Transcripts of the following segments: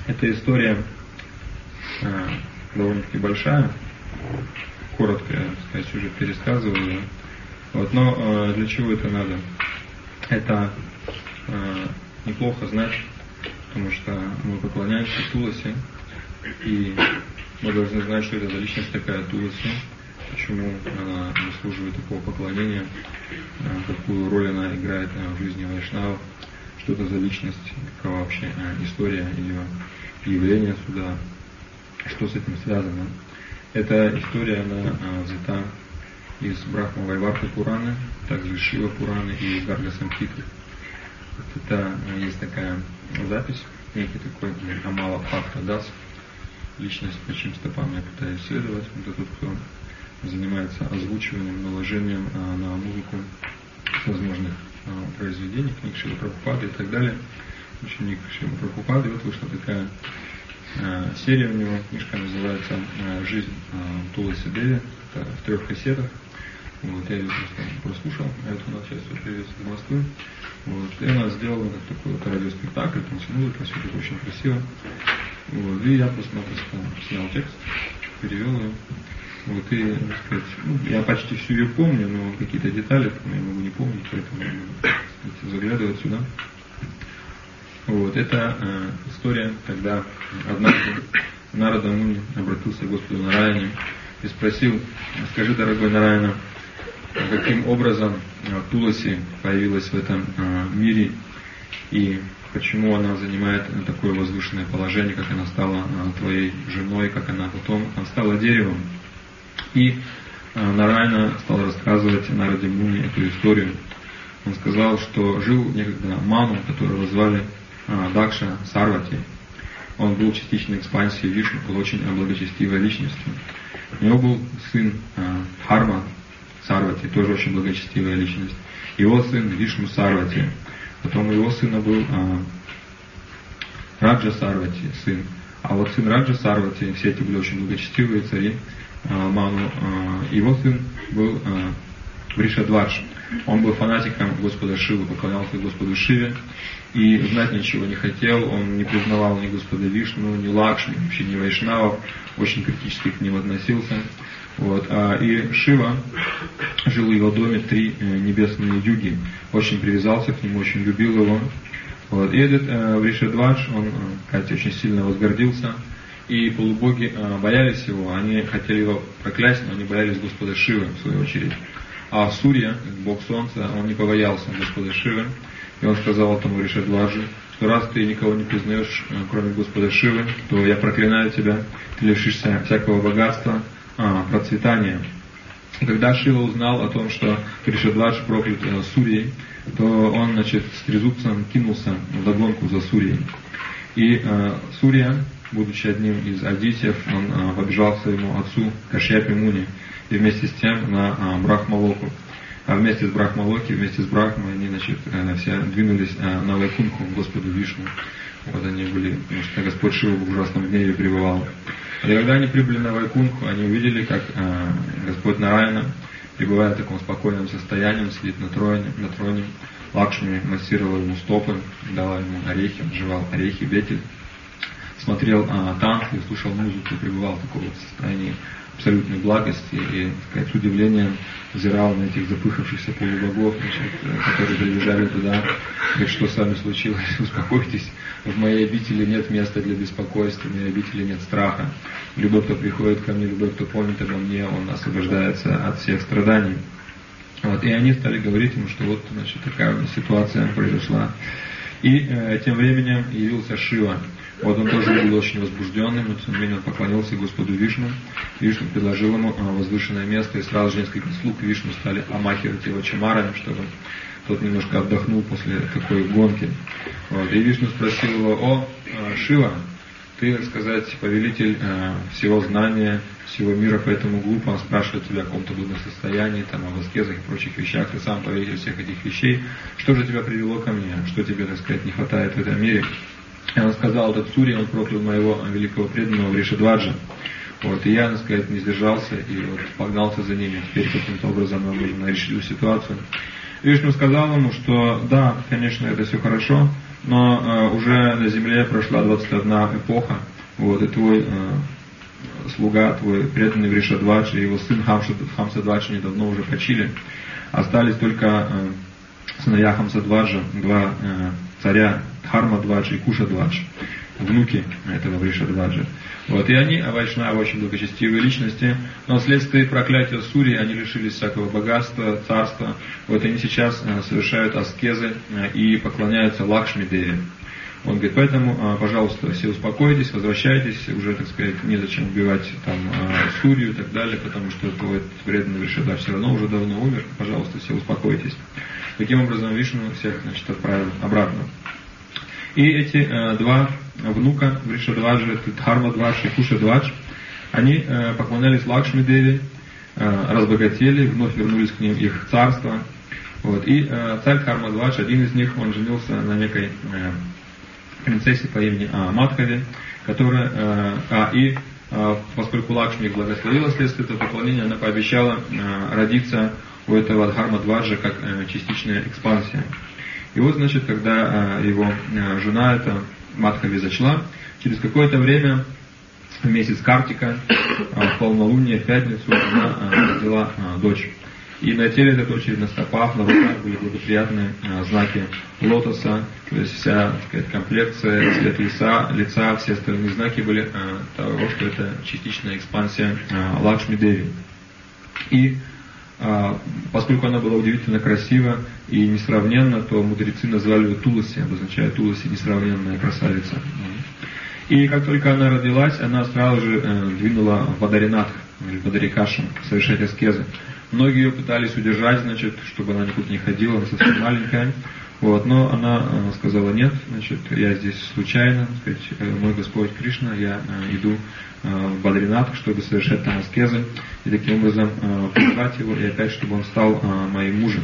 Эта история довольно-таки большая, коротко, я сказать, сюжет пересказываю. Вот, но для чего это надо? Это неплохо знать, потому что мы поклоняемся Туласи, и мы должны знать, что это за личность такая Туласи, почему она заслуживает такого поклонения, какую роль она играет в жизни вайшнавов, что это за личность, какова вообще история ее явления сюда, что с этим связано. Эта история, она взята из Брахма-Вайварха Пураны, также из Шива Пураны и из Гарга Самхиты. Это есть такая запись, некий такой Амала Бхакта Дас, личность, по чьим стопам я пытаюсь исследовать. Это тот, кто занимается озвучиванием, наложением на музыку возможных произведений, книг Шрила Прабхупады и так далее. Ученик Шрила Прабхупады. Вот вышла такая серия у него, книжка называется «Жизнь Туласи Деви», это в 3 кассетах. Вот, я ее просто прослушал, эту часть привез из Москвы. Вот, и она сделала такой вот радиоспектакль, там с музыкой, все это очень красиво. Вот, и я просто-напросто снял текст, перевел ее. Вот, и, так сказать, я почти всю ее помню, но какие-то детали я могу не помнить, поэтому я буду заглядывать сюда. Вот, это история, когда однажды Нарада Муни обратился к Господу Нараяне и спросил: скажи, дорогой Нараяна, каким образом Туласи появилась в этом мире и почему она занимает такое возвышенное положение, как она стала твоей женой, как она потом стала деревом. И Нараяна стал рассказывать Нараде Муни эту историю. Он сказал, что жил некогда Ману, которого звали Дакша Сарвати. Он был частичной экспансией Вишну, был очень благочестивой личностью. У него был сын Харма Сарвати, тоже очень благочестивая личность. Его сын Вишну Сарвати. Потом у его сына был Раджа Сарвати, сын. А вот сын Раджа Сарвати, все эти были очень благочестивые цари Ману. Его сын был Вришадвадж. Он был фанатиком Господа Шивы, поклонялся Господу Шиве и знать ничего не хотел. Он не признавал ни Господа Вишну, ни Лакшми, вообще ни Вайшнавов, очень критически к ним относился. Вот. И Шива жил в его доме 3 небесные юги, очень привязался к нему, очень любил его. Вот. И этот Вришадвадж, он, кстати, очень сильно возгордился, и полубоги боялись его, они хотели его проклясть, но они боялись Господа Шивы, в свою очередь. А Сурья, бог солнца, он не побоялся Господа Шивы, и он сказал этому Вришадваджу, что раз ты никого не признаешь, кроме Господа Шивы, то я проклинаю тебя, ты лишишься всякого богатства, процветания. И когда Шива узнал о том, что Вришадвадж проклят Сурьей, то он, с трезубцем кинулся вдогонку за Сурьей. И Сурья, будучи одним из адитьев, он побежал к своему отцу Кашьяпе Муни, и вместе с тем на Брахмалоку. А вместе с Брахмалоки, вместе с Брахмой, они, все двинулись на Вайкунху, Господу Вишну. Вот они были, потому что Господь Шива в ужасном гневе пребывал. И когда они прибыли на Вайкунху, они увидели, как Господь Нараяна, пребывая в таком спокойном состоянии, он сидит на троне. Лакшми массировала ему стопы, дала ему орехи, он жевал орехи, ветель, смотрел танцы, слушал музыку, пребывал в таком состоянии абсолютной благости и, с удивлением взирал на этих запыхавшихся полубогов, которые прибежали туда. Говорит, что с вами случилось? Успокойтесь, в моей обители нет места для беспокойства, в моей обители нет страха. Любой, кто приходит ко мне, любой, кто помнит обо мне, он освобождается от всех страданий. Вот. И они стали говорить ему, что вот, такая ситуация произошла. И тем временем явился Шива. Вот он тоже был очень возбужденным, но тем не менее он поклонился Господу Вишну. Вишну предложил ему возвышенное место, и сразу же несколько слуг Вишну стали амахивать его чамарами, чтобы тот немножко отдохнул после такой гонки. Вот. И Вишну спросил его: о, Шива, ты, так сказать, повелитель всего знания, всего мира, поэтому глупо спрашивать тебя о каком-то благосостоянии, об аскезах и прочих вещах, ты сам повелитель всех этих вещей. Что же тебя привело ко мне? Что тебе, так сказать, не хватает в этом мире? И он сказал: этот Сурья, он проклял моего великого преданного Вришадваджа. Вот, и я, так сказать, не сдержался и вот погнался за ними. Теперь каким-то образом нам нужно решить эту ситуацию. Вишну сказал ему, что да, конечно, это все хорошо, но уже на земле прошла 21 эпоха, вот, и твой слуга, твой преданный Вришадваджа и его сын Хамсадваджа недавно уже почили. Остались только сыновья Хамсадваджа, два царя Дхармадваджа и Кушадваджа, внуки этого Вришадваджа. Вот, и они, вайшнавы, очень благочестивые личности, но вследствие проклятия Сури они лишились всякого богатства, царства. Вот они сейчас совершают аскезы и поклоняются Лакшми-деве. Он говорит, поэтому, пожалуйста, все успокойтесь, возвращайтесь, уже, так сказать, незачем убивать там Сурью и так далее, потому что твой преданный Вришадваджа все равно уже давно умер, пожалуйста, все успокойтесь. Таким образом, Вишну всех, значит, отправил обратно. И эти два внука Вришадваджа, Дхармадвадж и Кушадвадж, они поклонялись Лакшми-деве, разбогатели, вновь вернулись к ним их царство. Вот. И царь Дхармадвадж, один из них, он женился на некой принцессе по имени Мадхаве, которая, поскольку Лакшми их благословила вследствие этого поклонения, она пообещала родиться у этого Дхармадваджа как частичная экспансия. И вот, значит, когда его жена, эта Мадхави, зачала, через какое-то время, в месяц Картика, в полнолуние, в пятницу, она родила дочь. И на теле этой дочери, на стопах, на руках были благоприятные знаки лотоса, то есть вся, так сказать, комплекция, цвет лица, все остальные знаки были того, что это частичная экспансия Лакшми-деви. И поскольку она была удивительно красива и несравненна, то мудрецы назвали ее Туласи, обозначая Туласи, несравненная красавица. И как только она родилась, она сразу же двинула в Бадаринатх, или Бадарикашам, совершать аскезы. Многие ее пытались удержать, значит, чтобы она никуда не ходила, она совсем маленькая. Вот, но она сказала, нет, значит, я здесь случайно, так сказать, мой Господь Кришна, я иду в Бадринатх, чтобы совершать там аскезы, и таким образом призвать его, и опять, чтобы он стал моим мужем.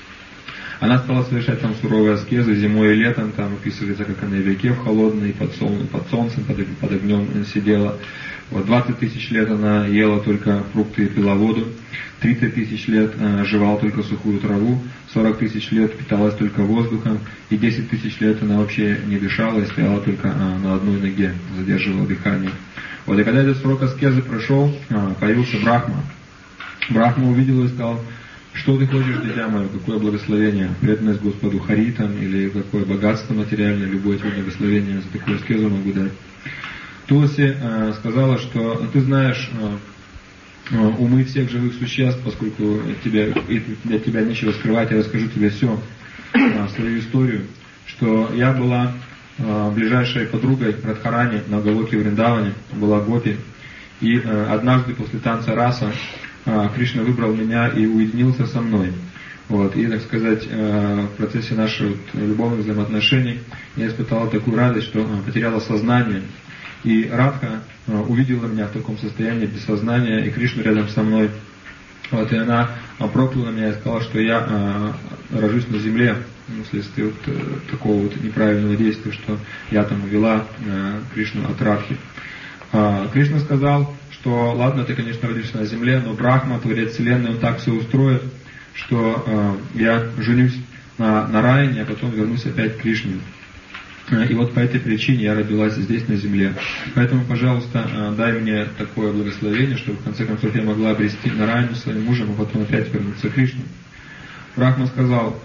Она стала совершать там суровые аскезы зимой и летом, там описывается, как она и в реке в холодной, под солнцем, под огнем сидела. Вот 20 тысяч лет она ела только фрукты и пила воду, 30 тысяч лет жевала только сухую траву, 40 тысяч лет питалась только воздухом, и 10 тысяч лет она вообще не дышала и стояла только на одной ноге, задерживала дыхание. Вот, и когда этот срок аскезы прошел, появился Брахма. Брахма увидел и сказал, что ты хочешь, дитя мое, какое благословение, преданность Господу Хари там, или какое богатство материальное, любое твое благословение за такую аскезу могу дать. Туласи сказала, что ты знаешь умы всех живых существ, поскольку для тебя нечего скрывать, я расскажу тебе все, свою историю, что я была ближайшей подругой Радхарани на Галоке Вриндаване, была Гопи, и однажды после танца раса Кришна выбрал меня и уединился со мной. Вот, и, так сказать, в процессе наших любовных взаимоотношений я испытала такую радость, что потеряла сознание. И Радха увидела меня в таком состоянии без сознания, и Кришна рядом со мной. Вот, и она прокляла меня и сказала, что я рожусь на земле, вследствие вот такого вот неправильного действия, что я там увела Кришну от Радхи. Кришна сказал, что ладно, ты, конечно, родишься на земле, но Брахма, Творец Вселенной, он так все устроит, что я женюсь на Нараяне, а потом вернусь опять к Кришне. И вот по этой причине я родилась здесь, на земле. Поэтому, пожалуйста, дай мне такое благословение, чтобы в конце концов я могла обрести Нараяну своим мужем, а потом опять вернуться к Кришне. Брахма сказал,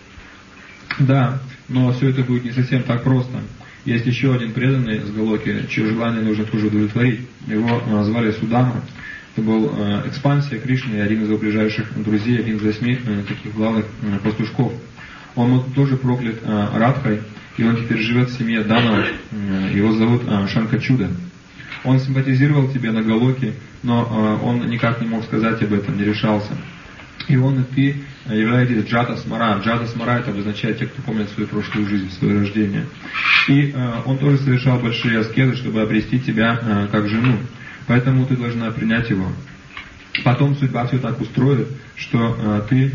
да, но все это будет не совсем так просто. Есть еще один преданный с Галоки, чье желание нужно тоже удовлетворить. Его звали Судама. Это был экспансия Кришны, один из его ближайших друзей, один из 8 таких главных пастушков. Он тоже проклят Радхой, и он теперь живет в семье Данова. Его зовут Шанкачуда. Он симпатизировал тебе на Галоке, но он никак не мог сказать об этом, не решался. И он и ты являетесь Джата Смара. Джата Смара — это обозначает те, кто помнит свою прошлую жизнь, свое рождение. И он тоже совершал большие аскезы, чтобы обрести тебя как жену. Поэтому ты должна принять его. Потом судьба все так устроит, что ты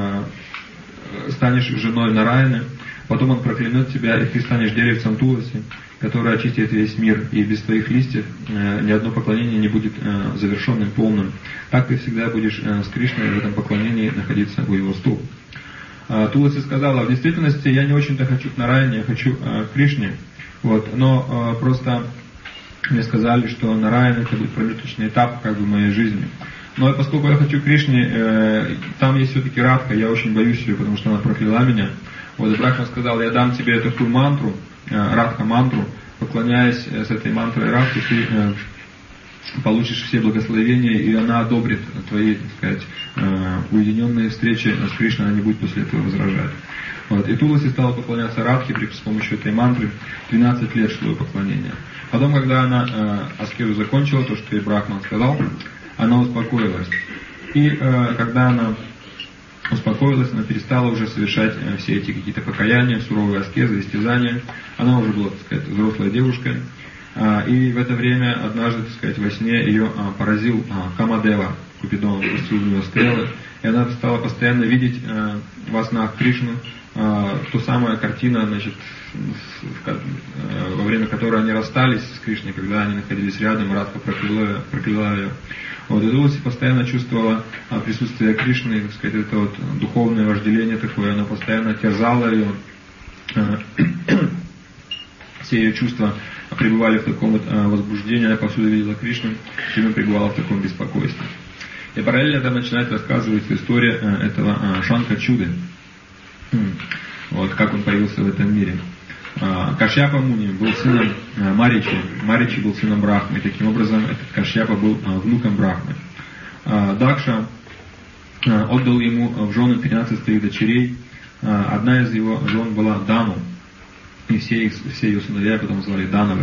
станешь женой Нараяны, потом он проклянет тебя, и ты станешь деревцем Туласи, которое очистит весь мир, и без твоих листьев ни одно поклонение не будет завершенным, полным. Так ты всегда будешь с Кришной в этом поклонении находиться у его стоп. Туласи сказала: в действительности я не очень-то хочу к Нараяне, я хочу к Кришне. Вот, но просто мне сказали, что Нараяна это будет промежуточный этап как бы моей жизни. Но поскольку я хочу к Кришне, там есть все-таки Радха, я очень боюсь ее, потому что она прокляла меня. Вот, и Брахма сказал: я дам тебе такую мантру, Радха-мантру, поклоняясь с этой мантрой Радхи, ты получишь все благословения, и она одобрит твои, так сказать, уединенные встречи с Кришной, она не будет после этого возражать. Вот. И Туласи стала поклоняться Радхе с помощью этой мантры. 12 лет шло поклонение. Потом, когда она аскезу закончила, то, что ей Брахман сказал, она успокоилась. И когда она успокоилась, она перестала уже совершать все эти какие-то покаяния, суровые аскезы, истязания. Она уже была, так сказать, взрослой девушкой. И в это время однажды, так сказать, во сне ее поразил Камадева, Купидон, выпустил у нее стрелы, и она стала постоянно видеть во снах Кришну, ту самую картину, значит, во время которой они расстались с Кришной, когда они находились рядом, Радха прокляла ее. Вот, и Туласи постоянно чувствовала присутствие Кришны, так сказать, это вот духовное вожделение такое, оно постоянно терзало ее, все ее чувства пребывали в таком вот возбуждении, она повсюду видела Кришну, все время пребывала в таком беспокойстве. И параллельно там начинает рассказываться история этого Шанка-Чуды, вот, как он появился в этом мире. Кашьяпа Муни был сыном Маричи, Маричи был сыном Брахмы, и таким образом этот Кашьяпа был внуком Брахмы. Дакша отдал ему в жены 13 своих дочерей, одна из его жен была Дану, и все ее сыновья потом звали Дановы.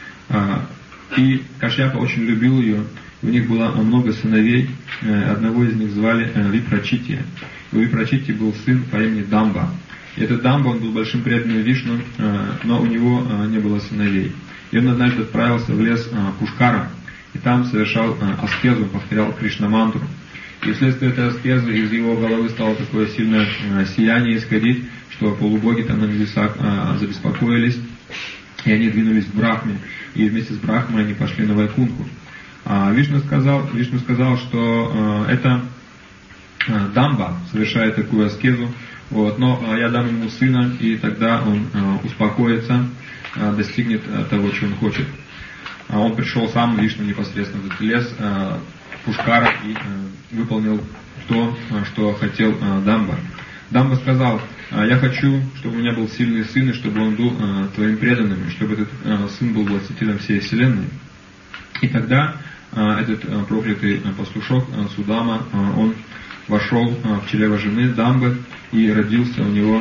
И Кашьяпа очень любил ее, у них было много сыновей, одного из них звали Випрачития. У Випрачити был сын по имени Дамба. И этот Дамба, он был большим преданным Вишну, но у него не было сыновей. И он однажды отправился в лес Пушкара, и там совершал аскезу, повторял Кришна-мантру. И вследствие этой аскезы из его головы стало такое сильное сияние исходить, что полубоги там на небесах забеспокоились, и они двинулись к Брахме, и вместе с Брахмой они пошли на Вайкунху. Вишну сказал, что это Дамба совершает такую аскезу, вот, но я дам ему сына, и тогда он успокоится, достигнет того, чего он хочет. Он пришел сам, Вишну, непосредственно в этот лес Пушкара и выполнил то, что хотел Дамба. Дамба сказал: я хочу, чтобы у меня был сильный сын, и чтобы он был твоим преданным, и чтобы этот сын был властителем всей вселенной. И тогда этот проклятый пастушок Судама, он вошел в чрево жены Дамбы и родился у него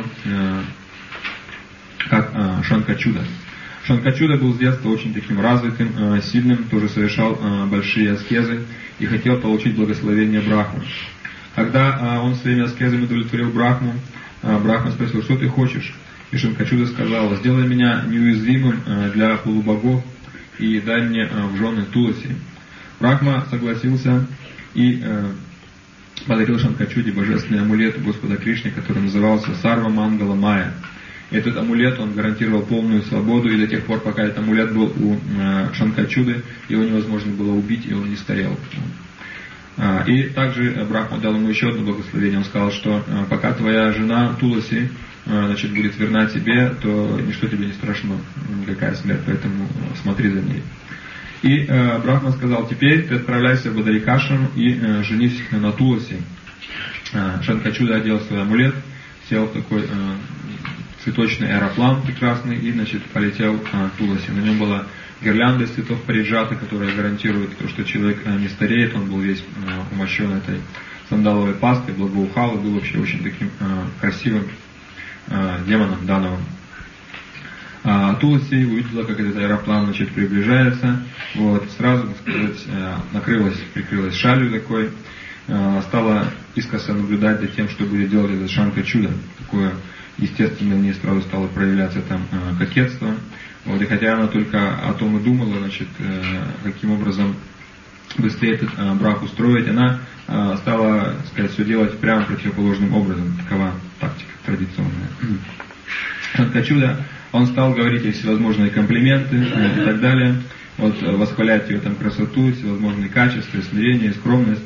как Шанка-Чуда. Шанка-Чуда был с детства очень таким развитым, сильным, тоже совершал большие аскезы и хотел получить благословение Брахмы. Когда он своими аскезами удовлетворил Брахму, Брахма спросил: что ты хочешь? И Шанка-Чуда сказала: сделай меня неуязвимым для полубогов и дай мне в жены Туласи. Брахма согласился и подарил Шанка-Чуде божественный амулет Господа Кришны, который назывался Сарва Мангала Майя. Этот амулет, он гарантировал полную свободу, и до тех пор, пока этот амулет был у Шанка-Чуды, его невозможно было убить, и он не старел. И также Брахма дал ему еще одно благословение. Он сказал, что пока твоя жена Туласи, значит, будет верна тебе, то ничто тебе не страшно, никакая смерть, поэтому смотри за ней. И Брахма сказал: теперь ты отправляйся в Бадарикашрам и женись на Туласи. Шанка-Чуда одел свой амулет, сел в такой цветочный аэроплан прекрасный и, значит, полетел к Туласи. На нем была гирлянда из цветов париджаты, которая гарантирует то, что человек не стареет. Он был весь умощен этой сандаловой пастой, благоухал и был вообще очень таким красивым демоном Дановым. Туласи увидела, как этот аэроплан, значит, приближается, вот, сразу, так сказать, прикрылась шалью такой, стала искоса наблюдать за тем, что будет делать этот Шанка-Чуда. Такое, естественно, в ней сразу стало проявляться там кокетство. Вот, и хотя она только о том и думала, значит, каким образом быстрее этот брак устроить, она стала, так сказать, все делать прямо противоположным образом. Такова тактика традиционная. Шанка-Чуда, он стал говорить ей всевозможные комплименты и так далее, вот, восхвалять ее там красоту, всевозможные качества, смирение, скромность.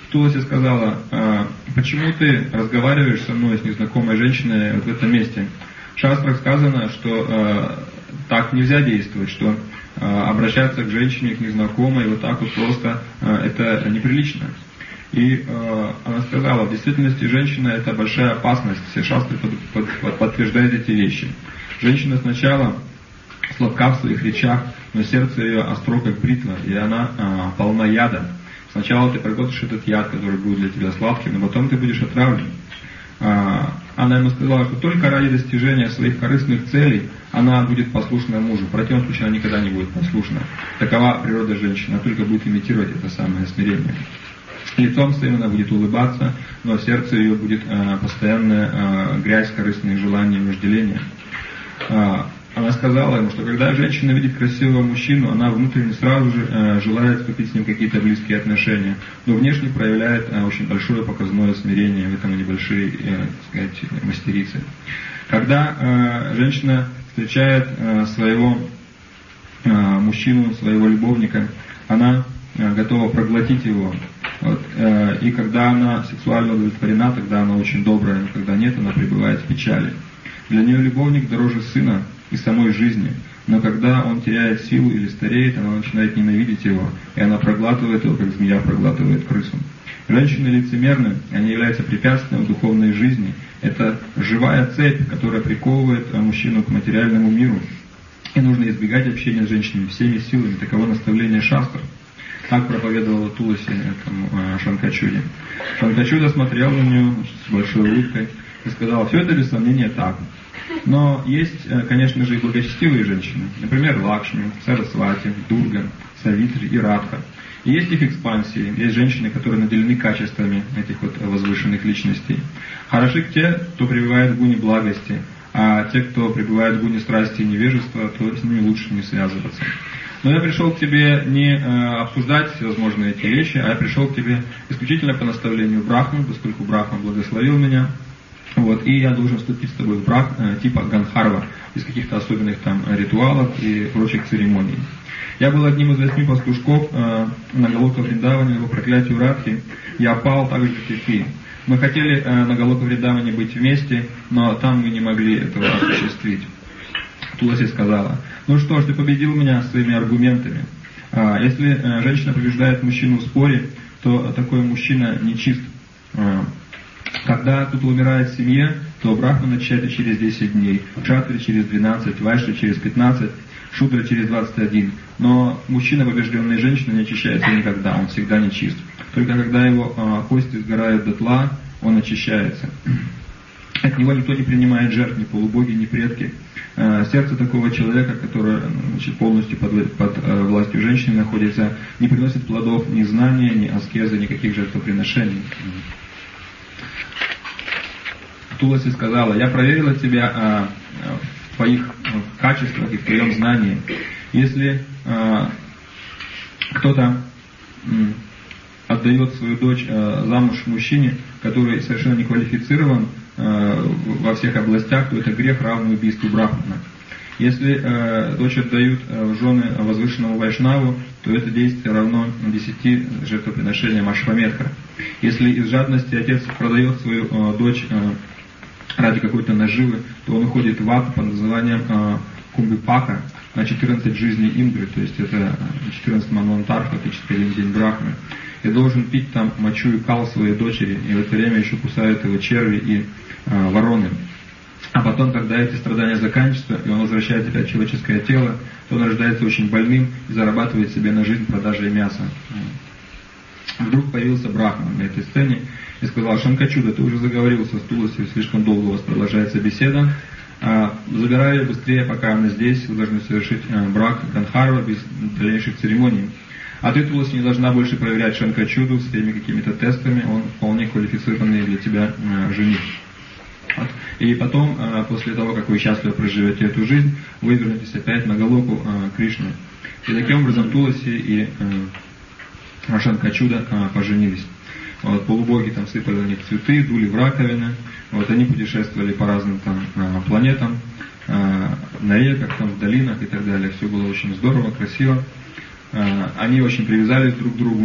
Туласи сказала: почему ты разговариваешь со мной, с незнакомой женщиной, вот в этом месте? В шастрах сказано, что так нельзя действовать, что обращаться к женщине, к незнакомой, вот так вот просто, это неприлично. И она сказала: в действительности женщина — это большая опасность, все шастры подтверждают эти вещи. Женщина сначала сладка в своих речах, но сердце ее остро, как бритва, и она полна яда. Сначала ты проглотишь этот яд, который будет для тебя сладким, но потом ты будешь отравлен. Она ему сказала, что только ради достижения своих корыстных целей она будет послушна мужу. В противном случае она никогда не будет послушна. Такова природа женщины, она только будет имитировать это самое смирение. Лицом своим она будет улыбаться, но сердце ее будет постоянная грязь, корыстные желания, вожделения. Она сказала ему, что когда женщина видит красивого мужчину, она внутренне сразу же желает вступить с ним в какие-то близкие отношения, но внешне проявляет очень большое показное смирение, в этом небольшие, так сказать, мастерицы. Когда женщина встречает своего мужчину, своего любовника, она готова проглотить его. Вот. И когда она сексуально удовлетворена, тогда она очень добрая, но когда нет, она пребывает в печали. Для нее любовник дороже сына и самой жизни, но когда он теряет силу или стареет, она начинает ненавидеть его, и она проглатывает его, как змея проглатывает крысу. Женщины лицемерны, они являются препятствием в духовной жизни. Это живая цепь, которая приковывает мужчину к материальному миру. И нужно избегать общения с женщинами всеми силами. Таково наставление шастр. Так проповедовала Туласи этому Шанкачуде. Шанкачуда смотрел на нее с большой улыбкой и сказал: все это без сомнения так. Но есть, конечно же, и благочестивые женщины. Например, Лакшми, Сарасвати, Дурга, Савитри и Радха. И есть их экспансии. Есть женщины, которые наделены качествами этих вот возвышенных личностей. Хороши те, кто пребывает в гуне благости, а те, кто пребывает в гуне страсти и невежества, то с ними лучше не связываться. Но я пришел к тебе не обсуждать всевозможные эти вещи, а я пришел к тебе исключительно по наставлению Брахмы, поскольку Брахма благословил меня. Вот, и я должен вступить с тобой в брак типа Ганхарва, без каких-то особенных там ритуалов и прочих церемоний. Я был одним из 8 пастушков на Галока Вриндаване, по проклятию Радхи. Я пал так же, как и ты. Мы хотели на Галока Вриндаване быть вместе, но там мы не могли этого осуществить. Туласи сказала: ну что ж, ты победил меня своими аргументами. Если женщина побеждает мужчину в споре, то такой мужчина нечист. Когда кто-то умирает в семье, то брахман начинает через 10 дней, кшатри через 12, вайши через 15, шудра через 21. Но мужчина, побежденный женщиной, не очищается никогда, он всегда нечист. Только когда его кости сгорают дотла, он очищается. От него никто не принимает жертв, ни полубоги, ни предки. Сердце такого человека, которое полностью под властью женщины находится, не приносит плодов ни знания, ни аскезы, никаких жертвоприношений. Туласи сказала: я проверила тебя в твоих качествах и в твоем знании. Если кто-то отдает свою дочь замуж мужчине, который совершенно не квалифицирован во всех областях, то это грех, равный убийству брахмана. Если дочь отдают в жены возвышенному вайшнаву, то это действие равно 10 жертвоприношениям Ашваметха. Если из жадности отец продает свою дочь ради какой-то наживы, то он уходит в ад под названием Кумбипака на 14 жизней Индры, то есть это 14 манвантар, фактически один день Брахмы. И должен пить там мочу и кал своей дочери, и в это время еще кусают его черви и вороны. А потом, когда эти страдания заканчиваются, и он возвращает опять человеческое тело, то он рождается очень больным и зарабатывает себе на жизнь продажей мяса. Вдруг появился Брахман на этой сцене и сказал: Шанкачуда, ты уже заговорился с Туласи, слишком долго у вас продолжается беседа. Забирай ее быстрее, пока она здесь, вы должны совершить брак Ганхарва без дальнейших церемоний. А ты, Туласи, не должна больше проверять Шанкачуду своими какими-то тестами, он вполне квалифицированный для тебя жених. Вот. И потом, после того, как вы счастливо проживете эту жизнь, вы вернетесь опять на Галоку Кришны. И таким образом Туласи и Шанкачуда поженились. Вот, полубоги там сыпали на них цветы, дули в раковины. Вот, они путешествовали по разным там планетам, на реках, там, в долинах и так далее. Все было очень здорово, красиво. Они очень привязались друг к другу.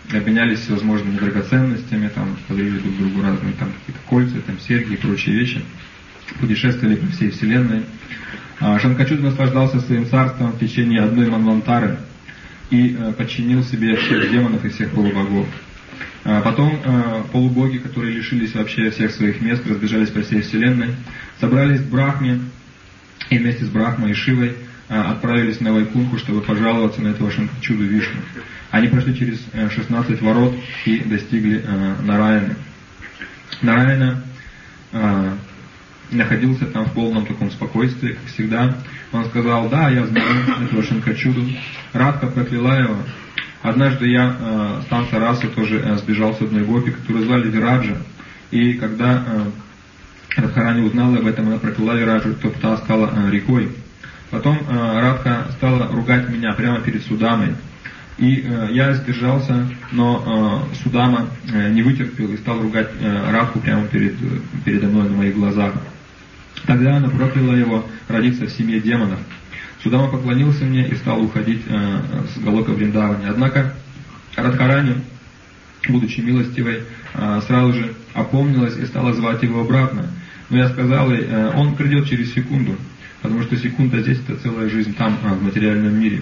обменялись всевозможными драгоценностями, там, подарили друг другу разные там, какие-то кольца, там, серьги и прочие вещи, путешествовали по всей вселенной. Шанкачуда наслаждался своим царством в течение одной манвантары и подчинил себе всех демонов и всех полубогов. Потом полубоги, которые лишились вообще всех своих мест, разбежались по всей вселенной, собрались в Брахме и вместе с Брахмой и Шивой отправились на Вайкунху, чтобы пожаловаться на этого Шанкачуду Вишну. Они прошли через 16 ворот и достигли Нараяны. Нараяна находился там в полном таком спокойствии, как всегда. Он сказал: да, я знаю этого Шанкачуду. Радха прокляла его. Однажды я с танца расы тоже сбежал с одной гопи, которую звали Вираджа. И когда Радхарани узнала об этом, она прокляла Вираджу, то та стала рекой. Потом Радха стала ругать меня прямо перед Судамой. И я сдержался, но Судама не вытерпел и стал ругать Радху прямо передо мной на моих глазах. Тогда она прокляла его родиться в семье демонов. Судама поклонился мне и стал уходить с Галока Вриндавани. Однако Радхарани, будучи милостивой, сразу же опомнилась и стала звать его обратно. Но я сказал ей: он придет через секунду, потому что секунда здесь — это целая жизнь там, в материальном мире.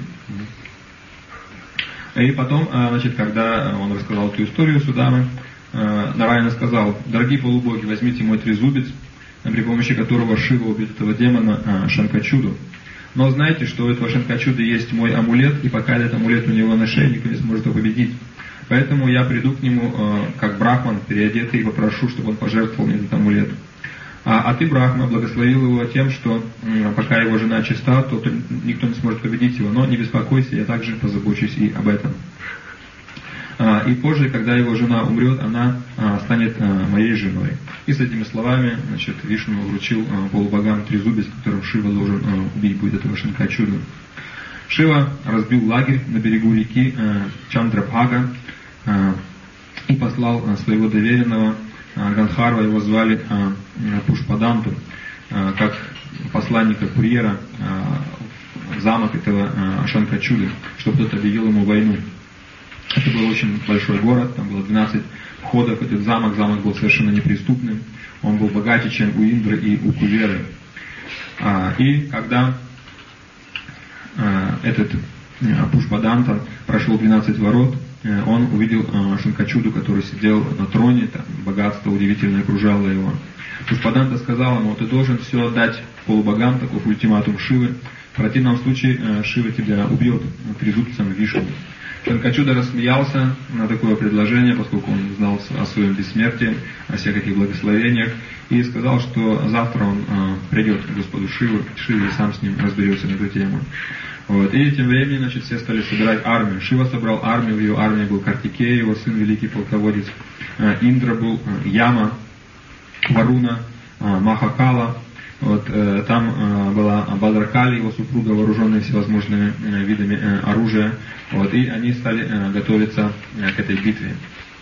И потом, когда он рассказал эту историю Судамы, Нараяна сказал: дорогие полубоги, возьмите мой трезубец, при помощи которого Шива убьет этого демона Шанкачуду. Но знайте, что у этого Шанкачуды есть мой амулет, и пока этот амулет у него на шее, никто не сможет его победить. Поэтому я приду к нему как брахман, переодетый, и попрошу, чтобы он пожертвовал мне этот амулет. А ты, Брахма, благословил его тем, что пока его жена чиста, то никто не сможет победить его. Но не беспокойся, я также позабочусь и об этом. И позже, когда его жена умрет, она станет моей женой. И с этими словами, Вишну вручил полубогам трезубец, которым Шива должен убить будет этого Шанкачуду. Шива разбил лагерь на берегу реки Чандрабхага и послал своего доверенного Ганхарва, его звали Пушпаданту, как посланника курьера в замок этого Шанкачуды, чтобы тот объявил ему войну. Это был очень большой город, там было 12 входов в этот замок. Замок был совершенно неприступным, он был богаче, чем у Индры и у Куверы. И когда этот Пушпаданта прошел 12 ворот, он увидел Шанкачуду, который сидел на троне, там богатство удивительное окружало его. Пушпаданта сказал ему: ты должен все отдать полубогам, таков ультиматум Шивы, в противном случае Шива тебя убьет трезубцем Вишну. Шанкачуда рассмеялся на такое предложение, поскольку он знал о своем бессмертии, о всех этих благословениях, и сказал, что завтра он придет к Господу Шиве и сам с ним разберется на эту тему. И тем временем, все стали собирать армию. Шива собрал армию, в ее армии был Картикея, его сын, великий полководец, Индра был, Яма, Варуна, Махакала. Там была Бадракали, его супруга, вооруженная всевозможными видами оружия. И они стали готовиться к этой битве.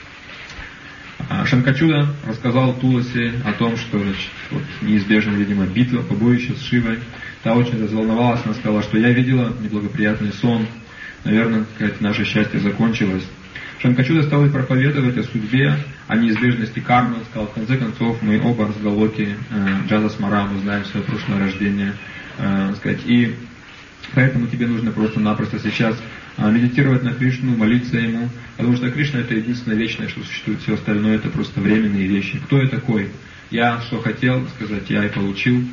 Шанкачуда рассказал Туласи о том, что неизбежна, видимо, битва, побоище с Шивой. Та очень разволновалась, она сказала, что я видела неблагоприятный сон. Наверное, наше счастье закончилось. Шанкачуда стал ей проповедовать о судьбе, о неизбежности кармы. Он сказал: в конце концов, мы оба разголоки Джадасмара, мы знаем свое прошлое рождение. И поэтому тебе нужно просто-напросто сейчас медитировать на Кришну, молиться Ему, потому что Кришна — это единственное вечное, что существует, все остальное — это просто временные вещи. Кто я такой? Я что хотел сказать, я получил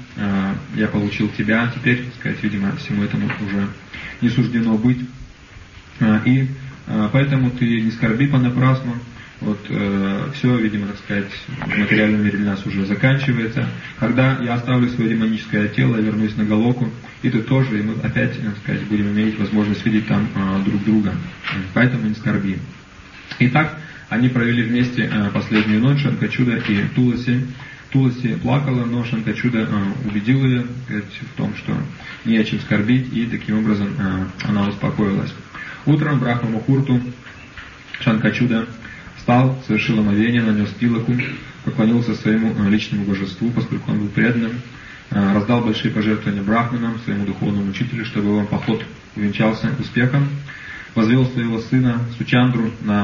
тебя, теперь, видимо, всему этому уже не суждено быть. И поэтому ты не скорби понапрасну. Все, видимо, в материальном мире для нас уже заканчивается. Когда я оставлю свое демоническое тело, я вернусь на Галоку, и ты тоже, и мы опять, будем иметь возможность видеть там друг друга. Поэтому не скорби. Итак, они провели вместе последнюю ночь, Шанкачуда и Туласи. Туласи плакала, но Шанкачуда убедил ее в том, что не о чем скорбить, и таким образом она успокоилась. Утром Брахма Мухурту Шанкачуда встал, совершил омовение, нанес тилаку, поклонился своему личному божеству, поскольку он был преданным, раздал большие пожертвования брахманам, своему духовному учителю, чтобы его поход увенчался успехом, возвел своего сына Сучандру на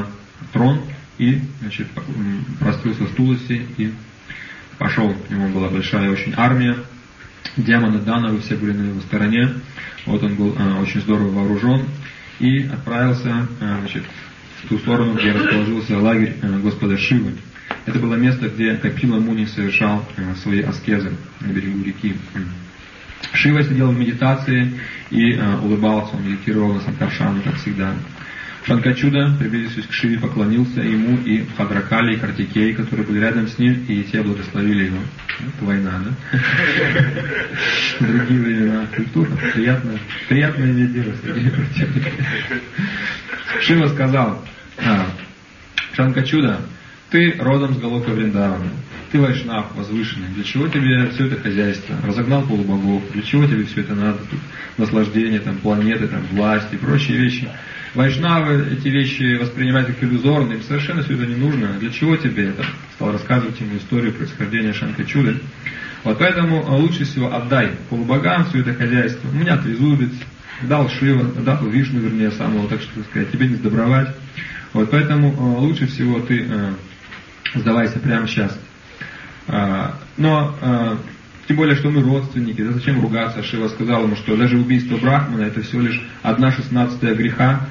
трон и, значит, простился в Туласи и пошел. У него была большая очень армия, демоны, дановы, все были на его стороне. Вот он был очень здорово вооружен и отправился, значит, в ту сторону, где расположился лагерь Господа Шивы. Это было место, где Капила Муни совершал свои аскезы на берегу реки. Шива сидел в медитации и улыбался, он медитировал на Санкаршану, как всегда. Шанкачуда, приблизившись к Шиве, поклонился ему и Бхадракали, и Картикей, которые были рядом с ним, и те благословили его. Это война, да? Другие времена, культура, приятное иметь дело с такими противниками. Шива сказал: Шанкачуда, ты родом с Галока Вриндавана, ты вайшнав, возвышенный, для чего тебе все это хозяйство? Разогнал полубогов, для чего тебе все это надо? Тут наслаждение, там, планеты, там, власть и прочие вещи. Вайшнавы эти вещи воспринимают как иллюзорные, им совершенно все это не нужно. Для чего тебе это? Стал рассказывать ему историю происхождения Шанкачуды. Вот поэтому лучше всего отдай полубогам все это хозяйство. У меня трезубец, дал Шива, дал Вишну, вернее, самого, так что сказать, тебе не сдобровать. Вот поэтому лучше всего ты сдавайся прямо сейчас. Но тем более, что мы родственники, да зачем ругаться? Шива сказал ему, что даже убийство Брахмана это всего лишь 1/16 греха,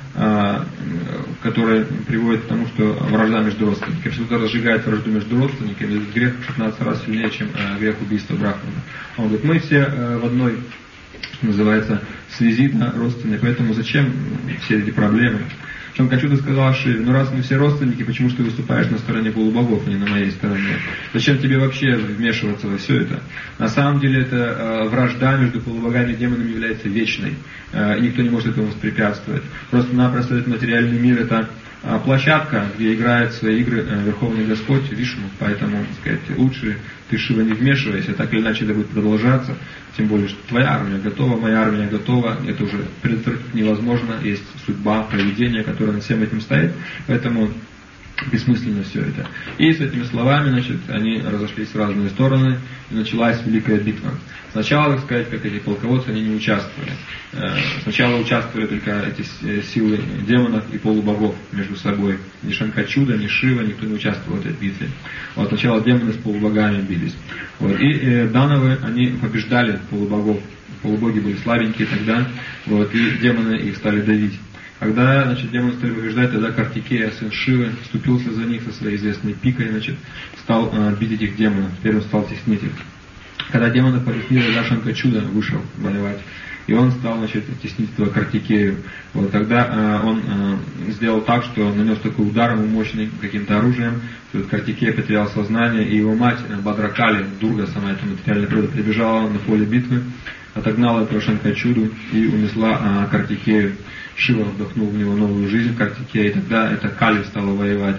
который приводит к тому, что вражда между родственниками. Если кто-то разжигает вражду между родственниками, этот грех в 16 раз сильнее, чем грех убийства Брахмана. Он говорит, мы все в одной, что называется, связи, да, родственные, поэтому зачем все эти проблемы? Шанкачуда сказал Шиве, ну раз мы все родственники, почему же ты выступаешь на стороне полубогов, а не на моей стороне? Зачем тебе вообще вмешиваться во все это? На самом деле это вражда между полубогами и демонами является вечной. И никто не может этому воспрепятствовать. Просто-напросто этот материальный мир это площадка, где играет свои игры Верховный Господь Вишну. Поэтому, так сказать, лучше ты, Шива, не вмешивайся, так или иначе это будет продолжаться. Тем более, что твоя армия готова, моя армия готова, это уже предотвратить невозможно, есть судьба, провидение, которое над всем этим стоит, поэтому бессмысленно все это. И с этими словами, значит, они разошлись в разные стороны, и началась великая битва. Сначала, так сказать, как эти полководцы, они не участвовали. Сначала участвовали только эти силы демонов и полубогов между собой. Ни Шанкачуда, ни Шива, никто не участвовал в этой битве. Вот сначала демоны с полубогами бились. Вот. И дановы, они побеждали полубогов. Полубоги были слабенькие тогда, вот, и демоны их стали давить. Когда, значит, демоны стали побеждать, тогда Картикея, сын Шивы, вступился за них со своей известной пикой, значит, стал бить этих демонов. Теперь он стал теснить их. Когда демоны победили, тогда Шанкачуда вышел воевать. И он стал, значит, теснить этого Картикею. Вот тогда он сделал так, что он нанес такой удар ему мощный каким-то оружием, что этот Картикея потерял сознание, и его мать Бадракали, Дурга, сама эта материальная природа, прибежала на поле битвы, отогнала этого Шанкачуду и унесла Картикею. Шива вдохнул в него новую жизнь, Картикея, и тогда эта Кали стала воевать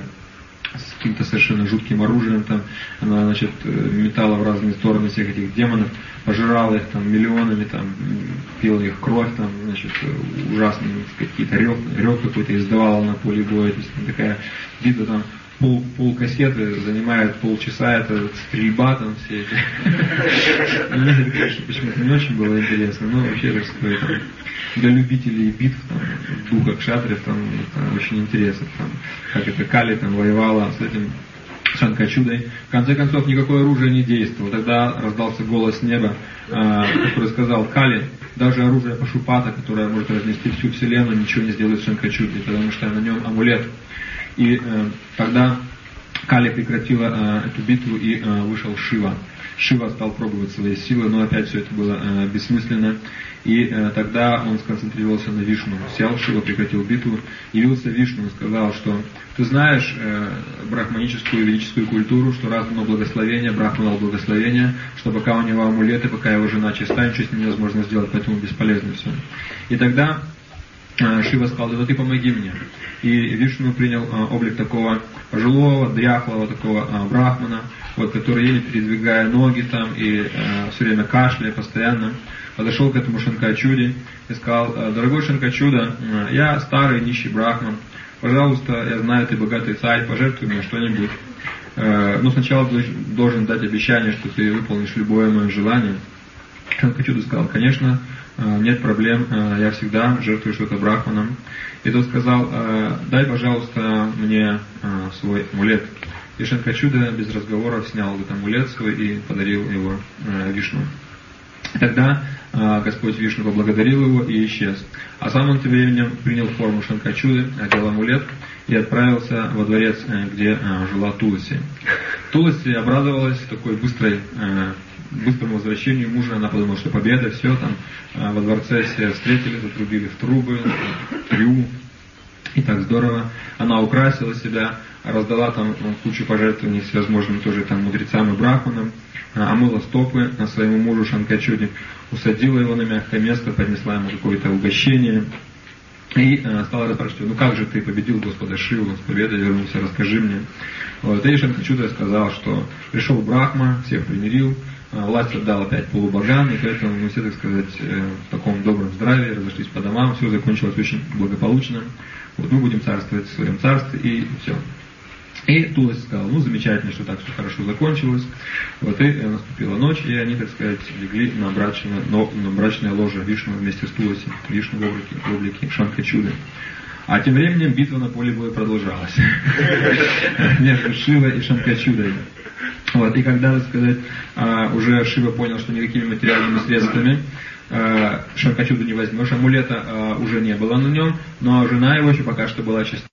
с каким-то совершенно жутким оружием, там, она, значит, метала в разные стороны всех этих демонов, пожирала их там миллионами, там, пила их кровь, там, значит, ужасные какие-то рев какой-то издавала на поле боя, то есть такая битва там, пол кассеты занимает полчаса, это стрельба там все эти. Мне это, конечно, почему-то не очень было интересно, но вообще, так сказать, для любителей битв, там, духа кшатриев, там, это очень интересно, там, как это Кали там воевала с этим Шанкачудой. В конце концов, никакое оружие не действовало. Тогда раздался голос неба, который сказал: Кали, даже оружие Пашупата, которое может разнести всю вселенную, ничего не сделает с Шанкачудой, потому что на нем амулет. И тогда Кали прекратила эту битву, и вышел Шива. Шива стал пробовать свои силы, но опять все это было бессмысленно. И тогда он сконцентрировался на Вишну. Сел Шива, прекратил битву, явился Вишну и сказал, что ты знаешь брахманическую и ведическую культуру, что раз дано благословение, Брахма дал благословение, что пока у него амулеты, пока его жена чиста, ничего с ним невозможно сделать, поэтому бесполезно все. И тогда Шива сказал: да ты помоги мне. И Вишну принял облик такого пожилого, дряхлого такого брахмана, вот, который еле передвигая ноги там и все время кашляя постоянно, подошел к этому Шанкачуде и сказал: дорогой Шанкачуда, я старый нищий брахман, пожалуйста, я знаю, ты богатый царь, пожертвуй мне что-нибудь. Но сначала должен дать обещание, что ты выполнишь любое мое желание. Шанкачуда сказал: конечно, нет проблем, я всегда жертвую что-то брахманам. И тот сказал, дай, пожалуйста, мне свой амулет. И Шанкачуда без разговоров снял этот амулет свой и подарил его Вишну. Тогда Господь Вишну поблагодарил его и исчез. А сам он тем временем принял форму Шанкачуды, одел амулет и отправился во дворец, где жила Туласи. Туласи обрадовалась такой быстрому возвращению мужа. Она подумала, что победа, все, там во дворце все встретили, затрубили в трубы, трю. И так здорово. Она украсила себя, раздала там кучу пожертвований всевозможным тоже там мудрецам и брахманам, омыла стопы своему мужу Шанкачуде, усадила его на мягкое место, поднесла ему какое-то угощение и стала расспрашивать, ну как же ты победил Господа Шиву, с победой вернулся, расскажи мне. Вот. И Шанкачуда сказал, что пришел Брахма, всех примирил, власть отдал опять полубогам, и поэтому мы все, так сказать, в таком добром здравии разошлись по домам, все закончилось очень благополучно. Вот мы будем царствовать в своем царстве, и все. И Туласи сказал, ну замечательно, что так все хорошо закончилось. Вот и наступила ночь, и они, так сказать, легли на брачное ложе Вишну вместе с Туласи, Вишну в облике Шанкачуды. А тем временем битва на поле боя продолжалась между Шивой и Шанкачудой. Вот, и когда, так сказать, уже Шива понял, что никакими материальными средствами Шанкачуду не возьмешь, амулета уже не было на нем, но жена его еще пока что была чиста,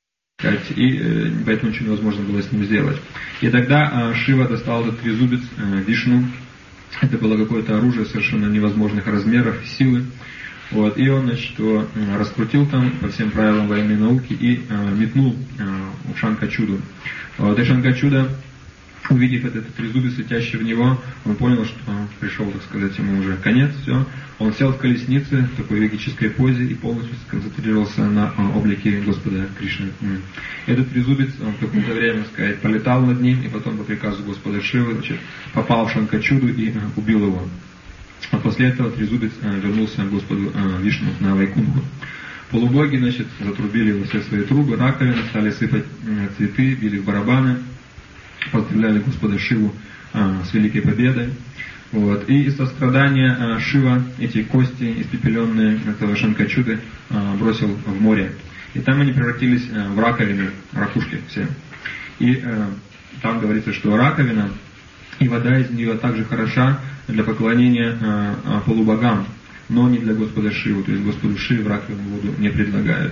и поэтому ничего невозможно было с ним сделать. И тогда Шива достал этот трезубец Вишну. Это было какое-то оружие совершенно невозможных размеров, силы. Вот, и он, значит, его раскрутил там по всем правилам военной науки и метнул в Шанкачуду. Вот, и Шанкачуда, увидев этот трезубец, летящий в него, он понял, что пришел, так сказать, ему уже конец, все. Он сел в колеснице в такой йогической позе и полностью сконцентрировался на облике Господа Кришны. Этот трезубец, он в какое-то время, так сказать, полетал над ним, и потом по приказу Господа Шивы, значит, попал в Шанкачуду и убил его. А после этого трезубец вернулся к Господу Вишну на Вайкунху. Полубоги, значит, затрубили во все свои трубы, раковины, стали сыпать цветы, били в барабаны, поздравляли Господа Шиву с великой победой. Вот. И из сострадания Шива эти кости, испепеленные этого Шанкачуды, бросил в море. И там они превратились в раковины, ракушки все. И там говорится, что раковина и вода из нее также хороша для поклонения полубогам, но не для Господа Шивы. То есть Господу Шиве в раковину воду не предлагают.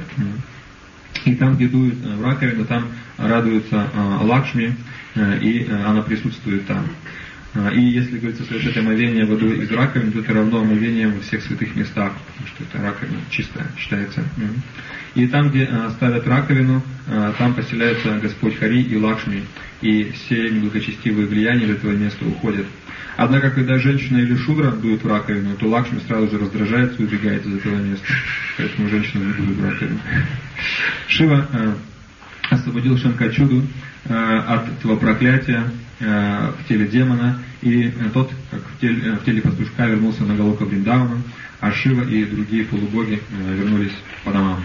И там, где дуют в раковину, там радуется Лакшми, и она присутствует там. И если, говорится, совершать омовение водой из раковины, то это равно омовением во всех святых местах, потому что это раковина чистая считается. И там, где ставят раковину, там поселяется Господь Хари и Лакшми, и все неблагочестивые влияния из этого места уходят. Однако, когда женщина или шудра дует в раковину, то Лакшми сразу же раздражается и убегает из этого места. Поэтому женщина не дует в раковину. Шива освободил Шанкачуду от этого проклятия в теле демона, и тот, как в теле пастушка, вернулся на Галока Вриндавана, а Шива и другие полубоги вернулись по домам.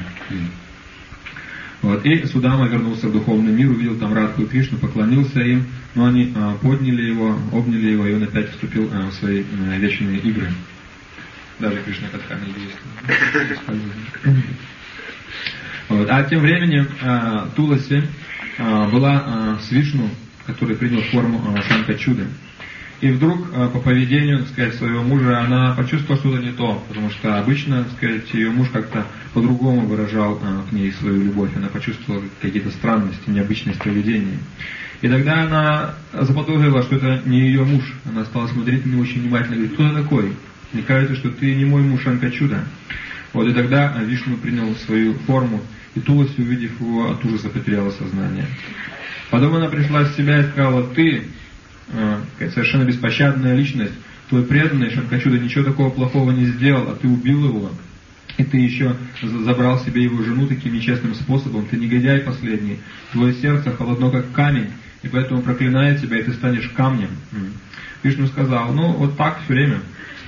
Вот. И Судама вернулся в духовный мир, увидел там Радху и Кришну, поклонился им, но они подняли его, обняли его, и он опять вступил в свои вечные игры. Даже Кришна Катха не действует. Вот. А тем временем Туласи была с Вишну, который принял форму Шанкачуды. И вдруг по поведению, так сказать, своего мужа она почувствовала что-то не то, потому что обычно, так сказать, ее муж как-то по-другому выражал к ней свою любовь. Она почувствовала какие-то странности, необычность поведения. И тогда она заподозрила, что это не ее муж. Она стала смотреть на него очень внимательно и говорит: кто ты такой? Мне кажется, что ты не мой муж Шанкачуда. Вот, и тогда Вишну принял свою форму, и Туласи, увидев его, от ужаса потеряла сознание. Потом она пришла в себя и сказала: ты совершенно беспощадная личность, твой преданный Шанкачуда ничего такого плохого не сделал, а ты убил его, и ты еще забрал себе его жену таким нечестным способом, ты негодяй последний, твое сердце холодно как камень, и поэтому проклинает тебя, и ты станешь камнем. Вишну сказал: ну вот так все время,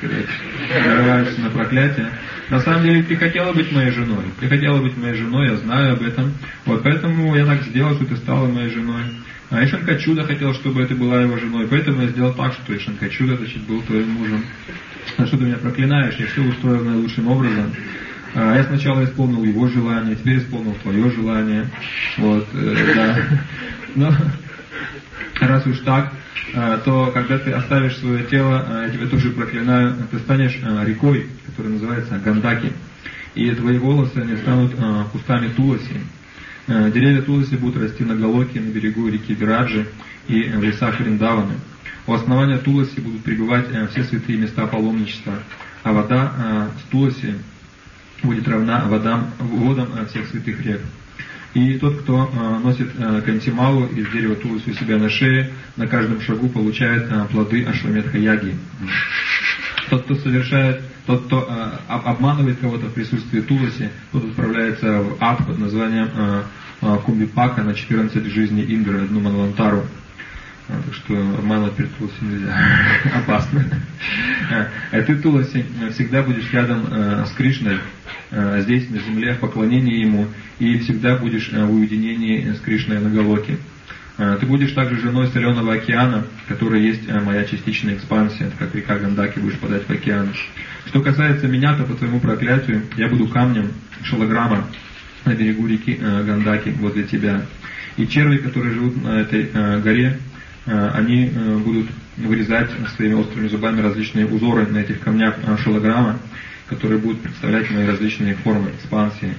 сказать, нарываются на проклятие. На самом деле ты хотела быть моей женой. Ты хотела быть моей женой, я знаю об этом. Вот поэтому я так сделал, что ты стала моей женой. А Ишанкачуда хотел, чтобы ты была его женой. Поэтому я сделал так, что Ишанкачуда, значит, был твоим мужем. А что ты меня проклинаешь? Я все устроил наилучшим образом. Я сначала исполнил его желание, теперь исполнил твое желание. Вот, да. Но раз уж так, то когда ты оставишь свое тело, я тебя тоже проклинаю, ты станешь рекой, которая называется Гандаки. И твои волосы, они станут кустами Туласи. Деревья Туласи будут расти на Галоке, на берегу реки Вираджи и в лесах Вриндаваны. У основания Туласи будут пребывать все святые места паломничества, а вода с Туласи будет равна водам всех святых рек. И тот, кто носит кантималу из дерева Туласи у себя на шее, на каждом шагу получает плоды Ашваметха-яги. Тот, кто обманывает кого-то в присутствии Туласи, тот отправляется в ад под названием Кумбипака на 14 жизней Индры, одну Манвантару. Так что обманывать перед Туласи нельзя. Опасно. Ты, Туласи, всегда будешь рядом с Кришной, здесь, на земле, в поклонении Ему, и всегда будешь в уединении с Кришной на Галоке. Ты будешь также женой соленого океана, который есть моя частичная экспансия, как река Гандаки будешь подать в океан. Что касается меня, то по твоему проклятию я буду камнем Шалаграма на берегу реки Гандаки возле тебя. И черви, которые живут на этой горе, они будут вырезать своими острыми зубами различные узоры на этих камнях Шалаграма, которые будут представлять мои различные формы экспансии.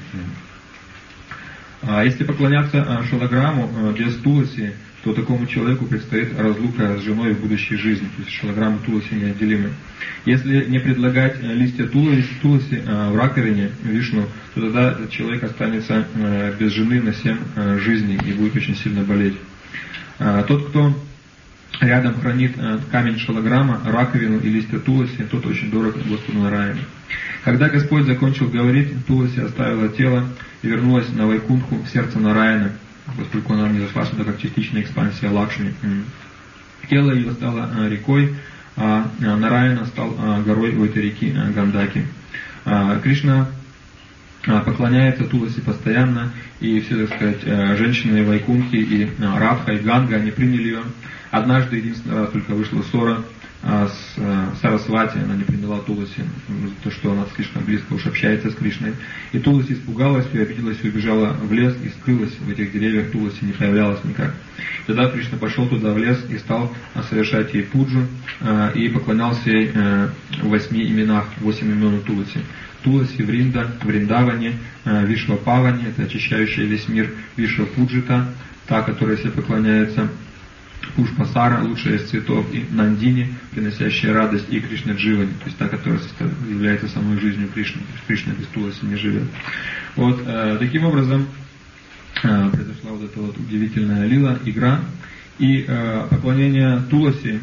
А если поклоняться Шалаграму без Туласи, то такому человеку предстоит разлука с женой в будущей жизни. То есть Шалаграм и Туласи неотделимы. Если не предлагать листья Туласи в раковине Вишну, то тогда человек останется без жены на 7 жизней и будет очень сильно болеть. Тот, кто рядом хранит камень Шалаграма, раковину и листья Туласи, тот очень дорог Господу Нараяне. Когда Господь закончил говорить, Туласи оставила тело и вернулась на Вайкунху в сердце Нараяна, поскольку она не зашла сюда как частичная экспансия Лакшми. Тело ее стало рекой, а Нараяна стал горой у этой реки Гандаки. Кришна поклоняется Туласи постоянно, и все, так сказать, женщины Вайкунхи и Радха и Ганга, они приняли ее. Однажды, единственный раз только вышла ссора с Сарасвати, она не приняла Туласи, то, что она слишком близко уж общается с Кришной. И Туласи испугалась, и обиделась, и убежала в лес, и скрылась в этих деревьях, Туласи не появлялась никак. Тогда Кришна пошел туда в лес и стал совершать ей пуджу, и поклонялся ей в 8 именах, 8 имен Туласи. Туласи, Вринда, Вриндаване, Вишва Павани, это очищающая весь мир, Вишва Пуджита, та, которая себе поклоняется, Пушпасара, лучшая из цветов, и Нандини, приносящая радость, и Кришна Дживани, то есть та, которая является самой жизнью Кришны. Кришна без Туласи не живет. Вот таким образом произошла вот эта вот удивительная лила, игра, и поклонение Туласи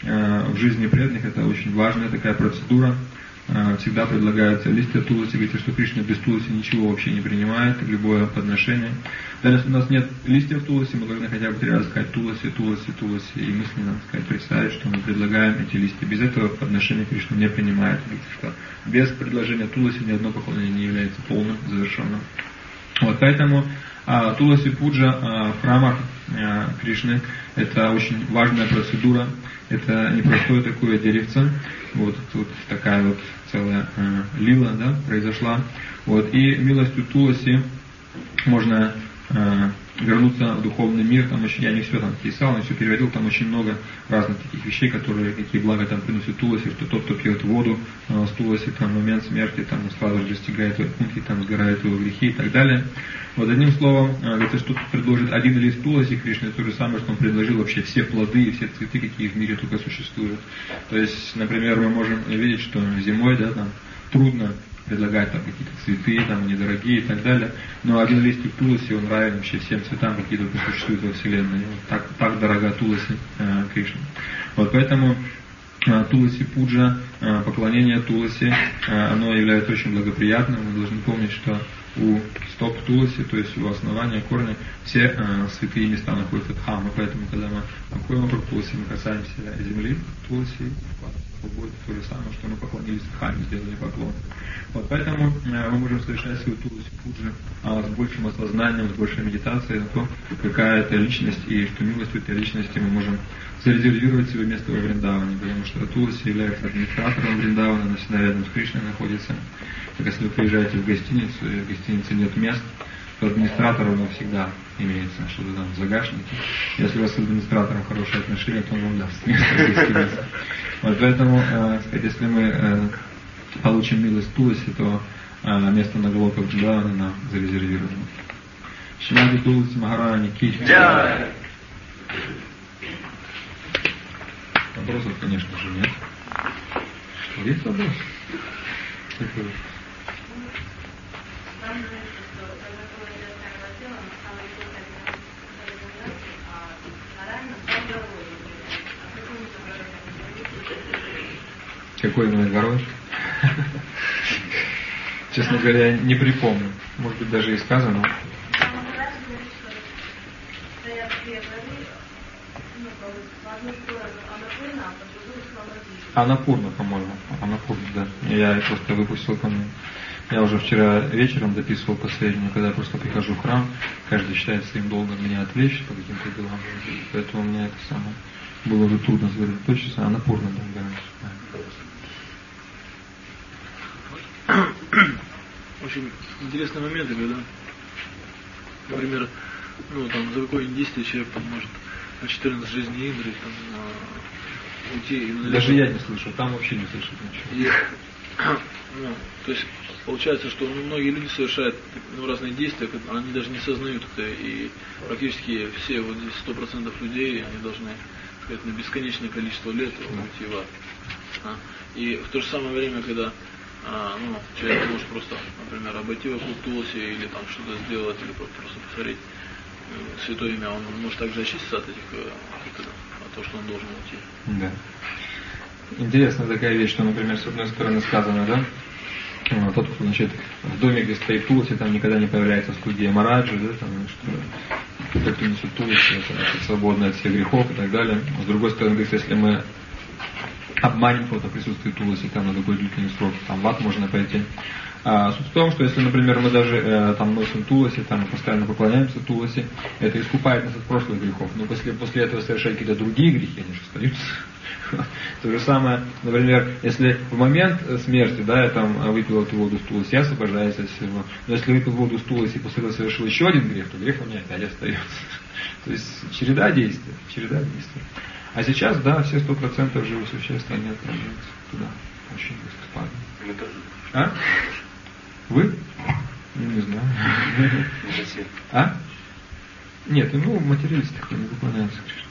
в жизни преданных это очень важная такая процедура. Всегда предлагаются листья Туласи, говорится, что Кришна без Туласи ничего вообще не принимает, любое подношение. Даже если у нас нет листьев Туласи, мы должны хотя бы 3 раза сказать Туласи, Туласи, Туласи, и мысленно сказать, представить, что мы предлагаем эти листья. Без этого подношение Кришна не принимает. Говорится, что без предложения Туласи ни одно поклонение не является полным, завершенным. Вот поэтому Туласи Пуджа в храмах Кришны это очень важная процедура. Это непростое такое деревце. Вот тут такая вот целая лила, да, произошла. Вот. И милостью Туласи можно вернуться в духовный мир. Там очень, я не все там писал, не все переводил, там очень много разных таких вещей, которые, какие блага там приносят Туласи, что тот, кто пьет воду с Туласи, там в момент смерти, там сразу же достигает Вайкунхи, там сгорают его грехи и так далее. Вот одним словом, говорится, что предложит один лист Туласи Кришне, то же самое, что он предложил вообще все плоды и все цветы, какие в мире только существуют. То есть, например, мы можем видеть, что зимой, да, там трудно предлагать там какие-то цветы, там недорогие и так далее, но один листик Туласи, он равен вообще всем цветам, какие только существуют во Вселенной. Вот так дорога Туласи Кришне. Вот поэтому Туласи Пуджа, поклонение Туласи, оно является очень благоприятным. Мы должны помнить, что у стоп Туласи, то есть у основания корня, все святые места находятся дхамы, поэтому когда мы обходим вокруг Туласи, мы касаемся земли, Туласи. будет то же самое, что мы поклонились Дхаме, сделали поклон. Вот поэтому мы можем совершать свою Туласи Пуджи с большим осознанием, с большей медитацией на то, какая это личность, и что милостью этой личности мы можем зарезервировать себе место во Вриндаване, потому что Туласи является администратором Вриндавана, она всегда рядом с Кришной находится. Так если вы приезжаете в гостиницу, и в гостинице нет мест, то администратор у него всегда имеется, что-то там в загашнике. Если у вас с администратором хорошие отношения, то он вам даст место в гостинице. Вот поэтому, если мы получим милость Туласи, то место на Галока Вриндавана нам зарезервировано. Шримати Туласи Махарани Ки. Вопросов, конечно же, нет. Что, есть вопрос? Какой именно горой? Честно говоря, я не припомню. Может быть, даже и сказано. Анапурна, по-моему. Анапурна, да. Я просто выпустил, по-моему. Я уже вчера вечером дописывал последнюю, когда я просто прихожу в храм, каждый считает своим долгом меня отвлечь по каким-то делам. Поэтому мне это самое было уже трудно сосредоточиться. Анапурна, да. Очень интересные моменты, когда, например, за какое-нибудь действие человек может на 14 жизней Индры уйти. Даже я не слышу, там вообще не слышу ничего. То есть получается, что многие люди совершают разные действия, они даже не сознают это, и практически все 100% людей, они должны, сказать, на бесконечное количество лет уйти в ад. И в то же самое время, когда человек может просто, например, обойти вокруг Туласи или там что-то сделать, или просто повторить святое имя, он может также очиститься от от того, что он должен уйти. Да. Интересная такая вещь, что, например, с одной стороны сказано, да, тот, кто, значит, в доме, где стоит Туласи, там никогда не появляется студия Мараджи, да, там, что тот, кто несет Туласи, это, значит, свободный от всех грехов и так далее. С другой стороны, говорится, если мы обманем кого-то присутствие Туласи, там на такой длительный срок, там в ад можно пойти. Суть в том, что если, например, мы даже там носим Туласи, там постоянно поклоняемся Туласи, это искупает нас от прошлых грехов. Но после этого совершать какие-то другие грехи, они же остаются. То же самое, например, если в момент смерти, да, я там выпил эту воду с Туласи, я освобождаюсь от всего. Но если выпил воду с Туласи и после этого совершил еще один грех, то грех у меня опять остается. То есть череда действий. А сейчас, да, все 100% живых существ, они отправляются туда. Очень быстро падают. Мы тоже. А? Вы? Не знаю. Не совсем. А? Нет, материалисты не выполняются.